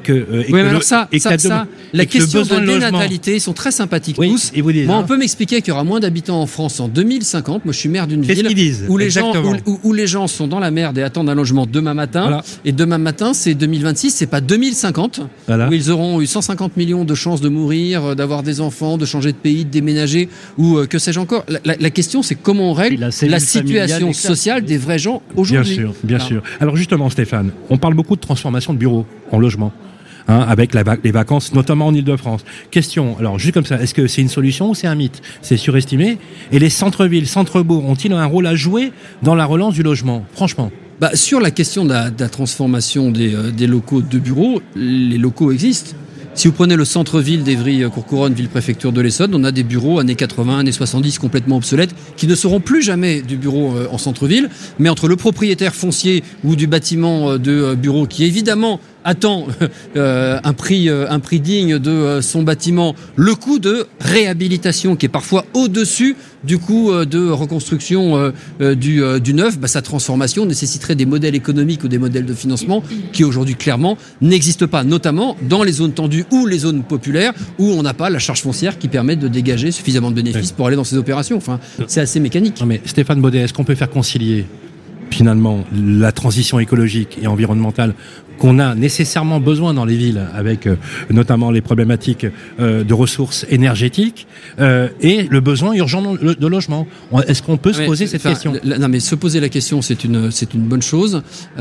S8: question de dénatalité, ils sont très sympathiques tous.
S3: Ils vous disent,
S8: on peut m'expliquer qu'il y aura moins d'habitants en France en 2050. Moi, je suis maire d'une ville où les gens sont dans la merde et attendent un logement demain matin. Voilà. Et demain matin, c'est 2026, c'est pas 2050, où ils auront eu 150 millions de chances de mourir, d'avoir des enfants, de changer de pays, de déménager, ou que sais-je encore. La question, c'est comment on règle la situation sociale des vrais gens aujourd'hui.
S3: Bien sûr. Alors justement, Stéphane, on parle beaucoup de transformation de bureaux en logement. Avec les vacances, notamment en Ile-de-France. Question, alors juste comme ça, est-ce que c'est une solution ou c'est un mythe ? C'est surestimé ? Et les centres-villes, centres-bourgs, ont-ils un rôle à jouer dans la relance du logement ? Franchement.
S8: Sur la question de la transformation des locaux de bureaux, les locaux existent. Si vous prenez le centre-ville d'Évry-Courcouronnes, ville-préfecture de l'Essonne, on a des bureaux années 80, années 70 complètement obsolètes qui ne seront plus jamais du bureau en centre-ville, mais entre le propriétaire foncier ou du bâtiment de bureau qui évidemment attend un prix digne de son bâtiment, le coût de réhabilitation qui est parfois au-dessus du coût de reconstruction du neuf, sa transformation nécessiterait des modèles économiques ou des modèles de financement qui aujourd'hui clairement n'existent pas, notamment dans les zones tendues ou les zones populaires où on n'a pas la charge foncière qui permet de dégager suffisamment de bénéfices pour aller dans ces opérations. Enfin, c'est assez mécanique.
S3: Non mais Stéphane Baudet, est-ce qu'on peut faire concilier finalement la transition écologique et environnementale qu'on a nécessairement besoin dans les villes, avec notamment les problématiques de ressources énergétiques et le besoin urgent de logement. Est-ce qu'on peut se poser cette question ?
S8: Non, mais se poser la question, c'est une bonne chose.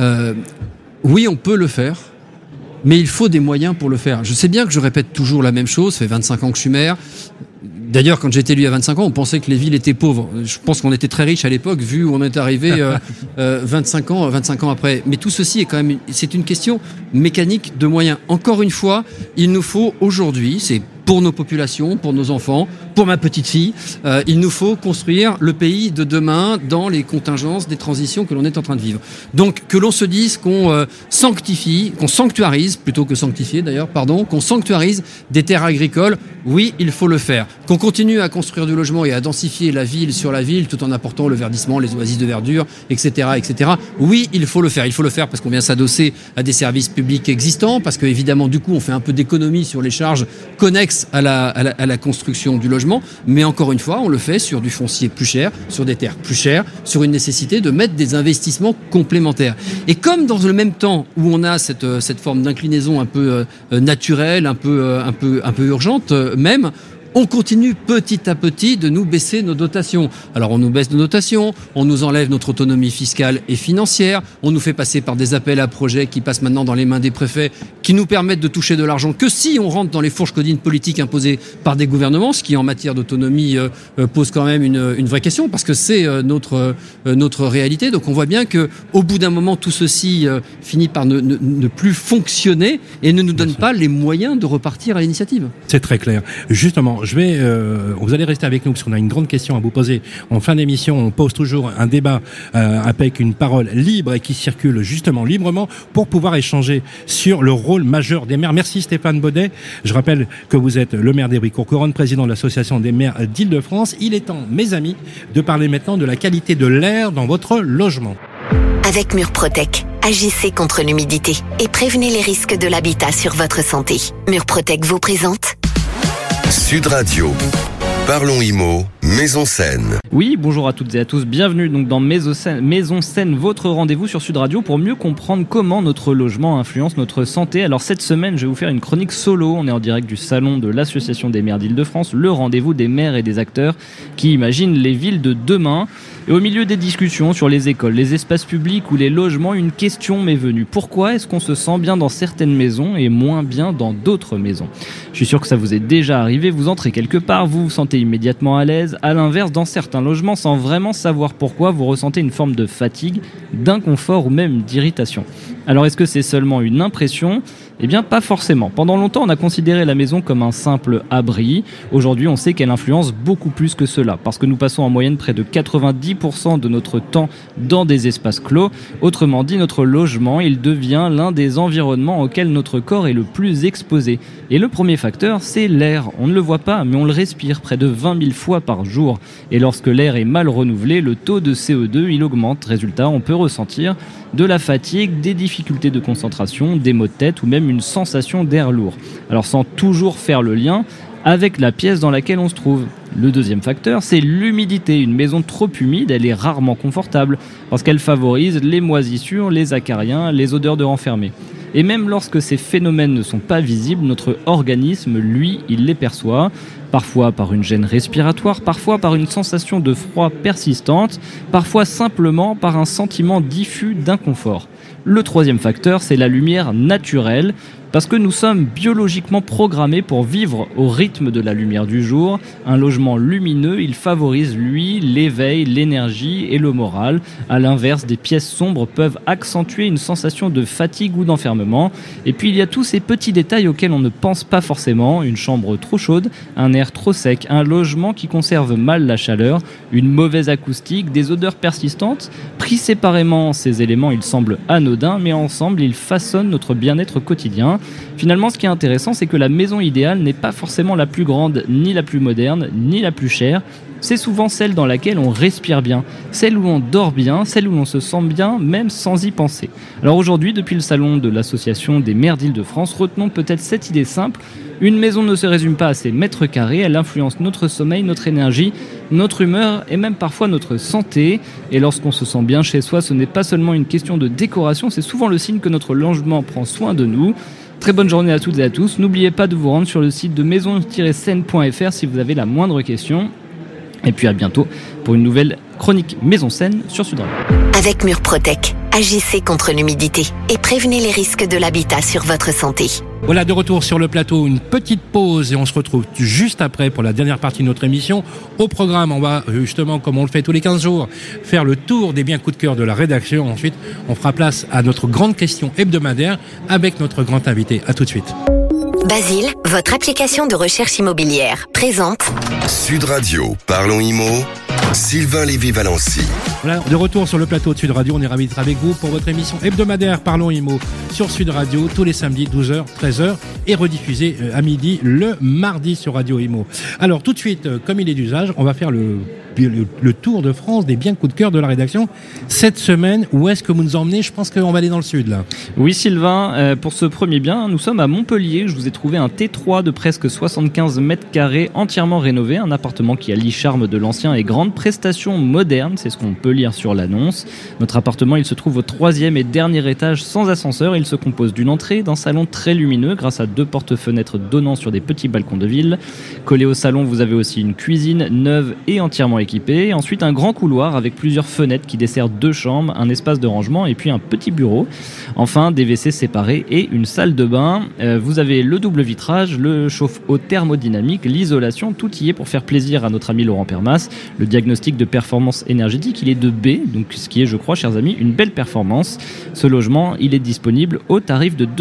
S8: Oui, on peut le faire, mais il faut des moyens pour le faire. Je sais bien que je répète toujours la même chose, ça fait 25 ans que je suis maire. D'ailleurs, quand j'étais élu à 25 ans, on pensait que les villes étaient pauvres. Je pense qu'on était très riches à l'époque, vu où on est arrivé 25 ans après. Mais tout ceci est quand même, c'est une question mécanique de moyens. Encore une fois, il nous faut aujourd'hui, c'est pour nos populations, pour nos enfants, pour ma petite fille, il nous faut construire le pays de demain dans les contingences des transitions que l'on est en train de vivre. Donc que l'on se dise qu'on sanctifie, qu'on sanctuarise, plutôt que sanctifier d'ailleurs, qu'on sanctuarise des terres agricoles, oui, il faut le faire. Qu'on continue à construire du logement et à densifier la ville sur la ville tout en apportant le verdissement, les oasis de verdure, etc., etc. Oui, il faut le faire. Il faut le faire parce qu'on vient s'adosser à des services publics existants, parce que évidemment, du coup, on fait un peu d'économie sur les charges connexes à la construction du logement, mais encore une fois, on le fait sur du foncier plus cher, sur des terres plus chères, sur une nécessité de mettre des investissements complémentaires. Et comme dans le même temps où on a cette forme d'inclinaison un peu naturelle, un peu urgente même, on continue petit à petit de nous baisser nos dotations. Alors on nous baisse nos dotations, on nous enlève notre autonomie fiscale et financière, on nous fait passer par des appels à projets qui passent maintenant dans les mains des préfets, qui nous permettent de toucher de l'argent que si on rentre dans les fourches codines politiques imposées par des gouvernements, ce qui en matière d'autonomie pose quand même une vraie question, parce que c'est notre réalité. Donc on voit bien que au bout d'un moment, tout ceci finit par ne plus fonctionner et ne nous donne pas les moyens de repartir à l'initiative.
S3: C'est très clair. Justement, vous allez rester avec nous parce qu'on a une grande question à vous poser. En fin d'émission, on pose toujours un débat avec une parole libre et qui circule justement librement pour pouvoir échanger sur le rôle majeur des maires. Merci Stéphane Baudet. Je rappelle que vous êtes le maire d'Évry-Courcouronnes, président de l'association des maires d'Île-de-France. Il est temps, mes amis, de parler maintenant de la qualité de l'air dans votre logement.
S1: Avec Murprotec, agissez contre l'humidité et prévenez les risques de l'habitat sur votre santé. Murprotec vous présente
S2: Sud Radio. Parlons Immo, Maison Saine.
S5: Oui, bonjour à toutes et à tous. Bienvenue donc dans Maison Saine, votre rendez-vous sur Sud Radio pour mieux comprendre comment notre logement influence notre santé. Alors cette semaine, je vais vous faire une chronique solo. On est en direct du salon de l'Association des maires d'Île-de-France, le rendez-vous des maires et des acteurs qui imaginent les villes de demain. Et au milieu des discussions sur les écoles, les espaces publics ou les logements, une question m'est venue. Pourquoi est-ce qu'on se sent bien dans certaines maisons et moins bien dans d'autres maisons ? Je suis sûr que ça vous est déjà arrivé. Vous entrez quelque part, vous vous sentez immédiatement à l'aise. À l'inverse, dans certains logements, sans vraiment savoir pourquoi, vous ressentez une forme de fatigue, d'inconfort ou même d'irritation. Alors est-ce que c'est seulement une impression ? Eh bien, pas forcément. Pendant longtemps, on a considéré la maison comme un simple abri. Aujourd'hui, on sait qu'elle influence beaucoup plus que cela, parce que nous passons en moyenne près de 90% de notre temps dans des espaces clos. Autrement dit, notre logement, il devient l'un des environnements auxquels notre corps est le plus exposé. Et le premier facteur, c'est l'air. On ne le voit pas, mais on le respire près de 20 000 fois par jour. Et lorsque l'air est mal renouvelé, le taux de CO2, il augmente. Résultat, on peut ressentir de la fatigue, des difficultés de concentration, des maux de tête ou même une sensation d'air lourd. Alors sans toujours faire le lien avec la pièce dans laquelle on se trouve. Le deuxième facteur, c'est l'humidité. Une maison trop humide, elle est rarement confortable parce qu'elle favorise les moisissures, les acariens, les odeurs de renfermé. Et même lorsque ces phénomènes ne sont pas visibles, notre organisme, lui, il les perçoit. Parfois par une gêne respiratoire, parfois par une sensation de froid persistante, parfois simplement par un sentiment diffus d'inconfort. Le troisième facteur, c'est la lumière naturelle, parce que nous sommes biologiquement programmés pour vivre au rythme de la lumière du jour. Un logement lumineux, il favorise, lui, l'éveil, l'énergie et le moral. À l'inverse, des pièces sombres peuvent accentuer une sensation de fatigue ou d'enfermement. Et puis il y a tous ces petits détails auxquels on ne pense pas forcément. Une chambre trop chaude, un air trop sec, un logement qui conserve mal la chaleur, une mauvaise acoustique, des odeurs persistantes. Pris séparément, ces éléments, ils semblent anodins, mais ensemble, ils façonnent notre bien-être quotidien. Finalement, ce qui est intéressant, c'est que la maison idéale n'est pas forcément la plus grande, ni la plus moderne, ni la plus chère. C'est souvent celle dans laquelle on respire bien, celle où on dort bien, celle où l'on se sent bien, même sans y penser. Alors aujourd'hui, depuis le salon de l'association des maires d'Île-de-France, retenons peut-être cette idée simple. Une maison ne se résume pas à ses mètres carrés, elle influence notre sommeil, notre énergie, notre humeur et même parfois notre santé. Et lorsqu'on se sent bien chez soi, ce n'est pas seulement une question de décoration, c'est souvent le signe que notre logement prend soin de nous. Très bonne journée à toutes et à tous. N'oubliez pas de vous rendre sur le site de maison-scène.fr si vous avez la moindre question. Et puis à bientôt pour une nouvelle chronique Maison Scène sur Sud Radio.
S1: Avec Murprotec, agissez contre l'humidité et prévenez les risques de l'habitat sur votre santé.
S3: Voilà, de retour sur le plateau, une petite pause et on se retrouve juste après pour la dernière partie de notre émission. Au programme, on va justement, comme on le fait tous les 15 jours, faire le tour des biens coups de cœur de la rédaction. Ensuite, on fera place à notre grande question hebdomadaire avec notre grand invité. À tout de suite.
S1: Basile, votre application de recherche immobilière, présente
S2: Sud Radio, parlons IMO, Sylvain Lévy-Valency.
S3: Voilà, de retour sur le plateau de Sud Radio, on est ravis d'être avec vous pour votre émission hebdomadaire Parlons IMO sur Sud Radio tous les samedis 12h, 13h et rediffusé à midi le mardi sur Radio IMO. Alors tout de suite, comme il est d'usage, on va faire le tour de France des biens coups de cœur de la rédaction. Cette semaine, où est-ce que vous nous emmenez ? Je pense qu'on va aller dans le sud là.
S5: Oui Sylvain, pour ce premier bien, nous sommes à Montpellier. Je vous ai trouvé un T3 de presque 75 mètres carrés entièrement rénové, un appartement qui allie charme de l'ancien et grande prestation moderne, c'est ce qu'on peut lire sur l'annonce. Notre appartement, il se trouve au 3e et dernier étage sans ascenseur. Il se compose d'une entrée, d'un salon très lumineux grâce à 2 porte-fenêtres donnant sur des petits balcons de ville. Collé au salon, vous avez aussi une cuisine neuve et entièrement équipée. Ensuite, un grand couloir avec plusieurs fenêtres qui dessert 2 chambres, un espace de rangement et puis un petit bureau. Enfin, des WC séparés et une salle de bain. Vous avez le double vitrage, le chauffe-eau thermodynamique, l'isolation, tout y est pour faire plaisir à notre ami Laurent Permas. Le diagnostic de performance énergétique, il est de B, donc ce qui est, je crois, chers amis, une belle performance. Ce logement, il est disponible au tarif de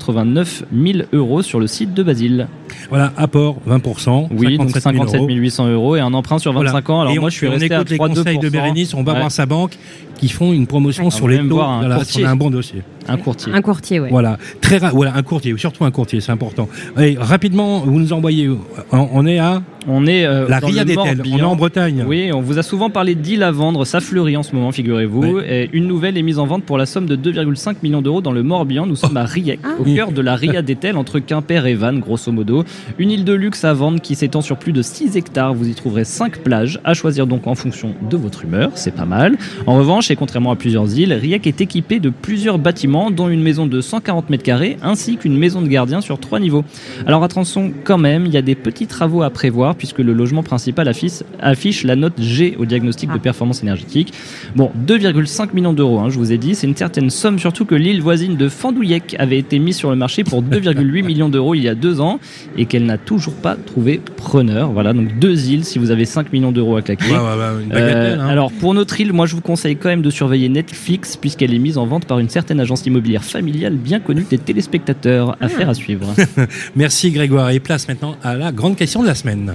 S5: 289 000 € sur le site de Basile.
S3: Voilà, apport 20%.
S5: Oui, donc 57 800 € et un emprunt sur 25 ans. Alors
S3: et
S5: moi, je suis resté à 3,2%.
S3: On écoute les conseils de Bérénice, on va voir sa banque qui font une promotion sur les taux. Voilà, on a un bon dossier.
S5: Un courtier.
S4: Un courtier, ouais.
S3: Voilà, voilà, un courtier, surtout un courtier, c'est important. Et rapidement, vous nous envoyez. On est à la Ria d'Etel, on est en Bretagne.
S5: Oui, on vous a souvent parlé d'îles à vendre, ça fleurit en ce moment, figurez-vous. Oui. Et une nouvelle est mise en vente pour la somme de 2,5 millions € dans le Morbihan. Nous sommes à Riec, au cœur de la Ria d'Etel, entre Quimper et Vannes, grosso modo. Une île de luxe à vendre qui s'étend sur plus de 6 hectares. Vous y trouverez 5 plages, à choisir donc en fonction de votre humeur, c'est pas mal. En revanche, et contrairement à plusieurs îles, Riec est équipé de plusieurs bâtiments, dont une maison de 140 mètres carrés, ainsi qu'une maison de gardien sur 3 niveaux. Alors attention quand même, il y a des petits travaux à prévoir, puisque le logement principal affiche la note G au diagnostic de performance énergétique. Bon, 2,5 millions €, je vous ai dit, c'est une certaine somme, surtout que l'île voisine de Fandouillec avait été mise sur le marché pour 2,8 millions € il y a 2 ans, et qu'elle n'a toujours pas trouvé preneur. Voilà, donc 2 îles si vous avez 5 millions € à claquer.
S3: Une bagatelle, hein.
S5: Alors pour notre île, moi je vous conseille quand même de surveiller Netflix, puisqu'elle est mise en vente par une certaine agence immobilière familiale bien connue des téléspectateurs. Affaire à suivre.
S3: Merci Grégoire. Et place maintenant à la grande question de la semaine.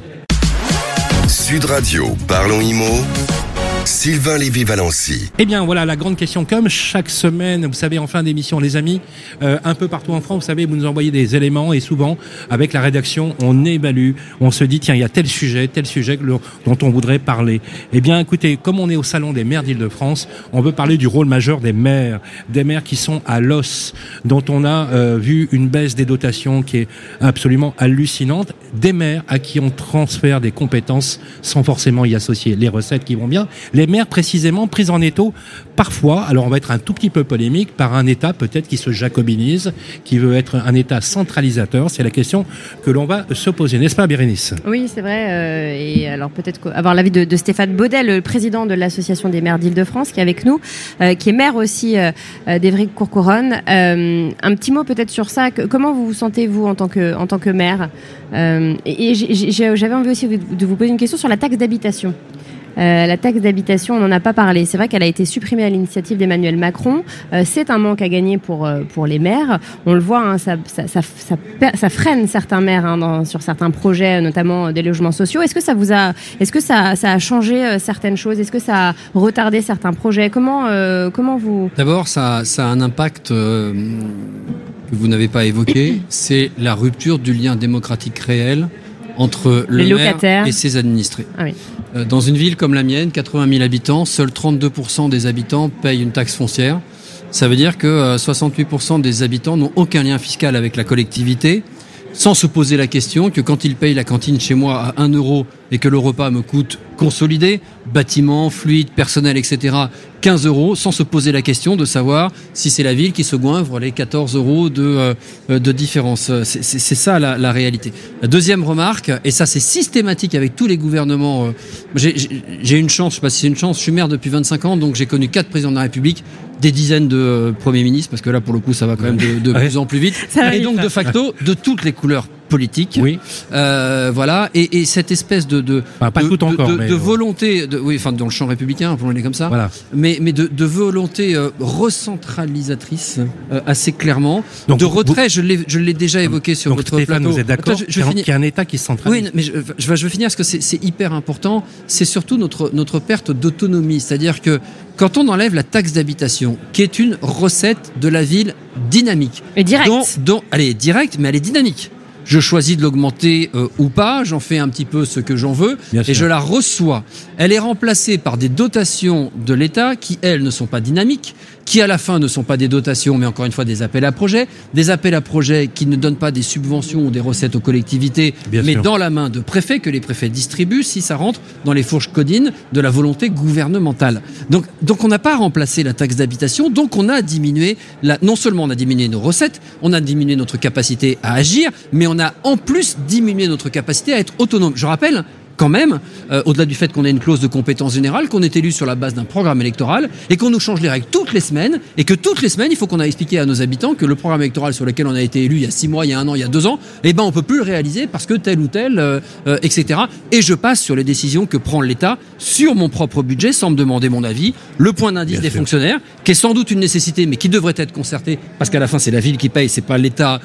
S2: Sud Radio, parlons IMO. Sylvain Lévy-Valency.
S3: Eh bien voilà la grande question, comme chaque semaine, vous savez, en fin d'émission les amis, un peu partout en France, vous savez, vous nous envoyez des éléments et souvent avec la rédaction on évalue, on se dit tiens il y a tel sujet dont on voudrait parler. Eh bien écoutez, comme on est au salon des maires d'Île-de-France, on veut parler du rôle majeur des maires qui sont à l'os, dont on a vu une baisse des dotations qui est absolument hallucinante, des maires à qui on transfère des compétences sans forcément y associer les recettes qui vont bien. Les maires, précisément, pris en étau, parfois, alors on va être un tout petit peu polémique, par un État peut-être qui se jacobinise, qui veut être un État centralisateur. C'est la question que l'on va se poser, n'est-ce pas, Bérénice ?
S4: Oui, c'est vrai. Et alors peut-être avoir l'avis de Stéphane Baudet, le président de l'Association des maires d'Île-de-France, qui est avec nous, qui est maire aussi d'Évry-Courcouronnes. Un petit mot peut-être sur ça. Comment vous vous sentez, vous, en tant que maire ? J'avais envie aussi de vous poser une question sur la taxe d'habitation. La taxe d'habitation, on n'en a pas parlé. C'est vrai qu'elle a été supprimée à l'initiative d'Emmanuel Macron. C'est un manque à gagner pour les maires. On le voit, hein, ça freine certains maires sur certains projets, notamment des logements sociaux. Est-ce que ça a changé certaines choses ? Est-ce que ça a retardé certains projets ? Comment vous...
S8: D'abord, ça a un impact que vous n'avez pas évoqué. C'est la rupture du lien démocratique réel entre le maire et ses administrés.
S4: Ah oui.
S8: Dans une ville comme la mienne, 80 000 habitants, seuls 32% des habitants payent une taxe foncière. Ça veut dire que 68% des habitants n'ont aucun lien fiscal avec la collectivité, sans se poser la question que quand ils payent la cantine chez moi à 1 € et que le repas me coûte consolidé, bâtiment, fluide, personnel, etc., 15 €, sans se poser la question de savoir si c'est la ville qui se goinfre les 14 € de différence. C'est ça la réalité. La deuxième remarque, et ça c'est systématique avec tous les gouvernements, j'ai une chance, je sais pas si c'est une chance, je suis maire depuis 25 ans, donc j'ai connu 4 présidents de la République, des dizaines de premiers ministres, parce que là pour le coup ça va quand même de plus en plus vite, et donc de facto de toutes les couleurs politique,
S3: oui.
S8: Voilà, et cette espèce de volonté, dans le champ républicain, pour aller comme ça,
S3: voilà.
S8: mais de volonté recentralisatrice, assez clairement, donc, de retrait, je l'ai déjà évoqué sur
S3: donc
S8: votre
S3: Stéphane,
S8: plateau.
S3: vous êtes d'accord qu'il y a un État qui se centralise.
S8: Oui, mais je veux finir parce que c'est hyper important. C'est surtout notre perte d'autonomie, c'est-à-dire que quand on enlève la taxe d'habitation, qui est une recette de la ville dynamique,
S4: et directe,
S8: elle est directe, mais elle est dynamique. Je choisis de l'augmenter ou pas, j'en fais un petit peu ce que j'en veux, et je la reçois. Elle est remplacée par des dotations de l'État qui, elles, ne sont pas dynamiques, qui à la fin ne sont pas des dotations, mais encore une fois des appels à projets qui ne donnent pas des subventions ou des recettes aux collectivités, mais dans la main de préfets, que les préfets distribuent si ça rentre dans les fourches codines de la volonté gouvernementale. Donc on n'a pas remplacé la taxe d'habitation, donc on a diminué, non seulement on a diminué nos recettes, on a diminué notre capacité à agir, mais on a en plus diminué notre capacité à être autonome. Je rappelle quand même, au-delà du fait qu'on ait une clause de compétence générale, qu'on est élu sur la base d'un programme électoral et qu'on nous change les règles toutes les semaines, et que toutes les semaines, il faut qu'on a expliqué à nos habitants que le programme électoral sur lequel on a été élu il y a 6 mois, il y a 1 an, il y a 2 ans, on peut plus le réaliser parce que tel ou tel, etc. Et je passe sur les décisions que prend l'État sur mon propre budget sans me demander mon avis. Le point d'indice des fonctionnaires, qui est sans doute une nécessité, mais qui devrait être concerté parce qu'à la fin, c'est la ville qui paye, c'est pas l'État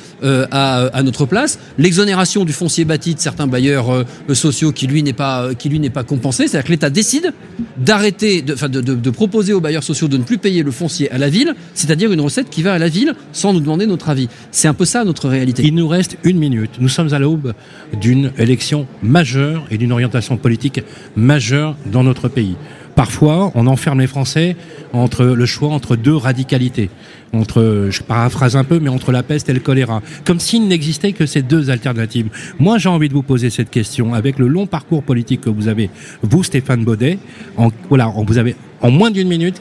S8: à notre place. L'exonération du foncier bâti de certains bailleurs sociaux qui lui n'est pas compensé, c'est-à-dire que l'État décide d'arrêter, de proposer aux bailleurs sociaux de ne plus payer le foncier à la ville, c'est-à-dire une recette qui va à la ville sans nous demander notre avis. C'est un peu ça notre réalité.
S3: Il nous reste 1 minute. Nous sommes à l'aube d'une élection majeure et d'une orientation politique majeure dans notre pays. Parfois, on enferme les Français le choix entre 2 radicalités. Je paraphrase un peu, mais entre la peste et le choléra. Comme s'il n'existait que ces 2 alternatives. Moi, j'ai envie de vous poser cette question. Avec le long parcours politique que vous avez, vous, Stéphane Baudet, vous avez en moins d'1 minute,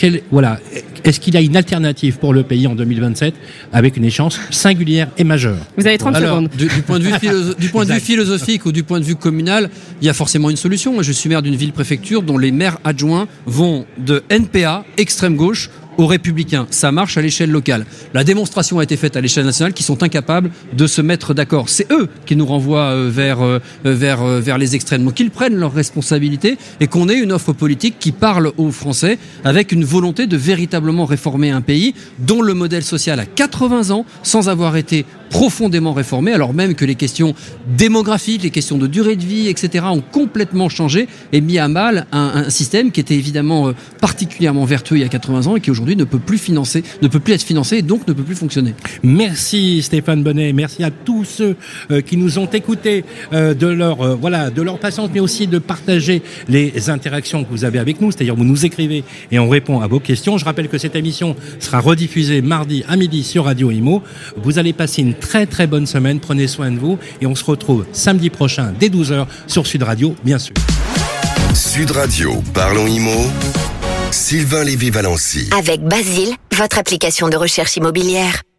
S3: est-ce qu'il y a une alternative pour le pays en 2027 avec une échéance singulière et majeure?
S4: Vous avez 30 secondes.
S8: Du point de vue philosophique ou du point de vue communal, il y a forcément une solution. Moi, je suis maire d'une ville-préfecture dont les maires adjoints vont de NPA, extrême gauche, aux Républicains. Ça marche à l'échelle locale. La démonstration a été faite à l'échelle nationale qui sont incapables de se mettre d'accord. C'est eux qui nous renvoient vers les extrêmes. Donc qu'ils prennent leurs responsabilités et qu'on ait une offre politique qui parle aux Français avec une volonté de véritablement réformer un pays dont le modèle social a 80 ans sans avoir été profondément réformé, alors même que les questions démographiques, les questions de durée de vie, etc. ont complètement changé et mis à mal un système qui était évidemment particulièrement vertueux il y a 80 ans et qui aujourd'hui ne peut plus être financé et donc ne peut plus fonctionner.
S3: Merci Stéphane Bonnet, merci à tous ceux qui nous ont écoutés de leur patience, mais aussi de partager les interactions que vous avez avec nous, c'est-à-dire vous nous écrivez et on répond à vos questions. Je rappelle que cette émission sera rediffusée mardi à midi sur Radio Imo. Vous allez passer une très très bonne semaine, prenez soin de vous et on se retrouve samedi prochain dès 12h sur Sud Radio, bien sûr.
S2: Sud Radio, parlons Imo, Sylvain Lévy-Valency.
S1: Avec Basile, votre application de recherche immobilière.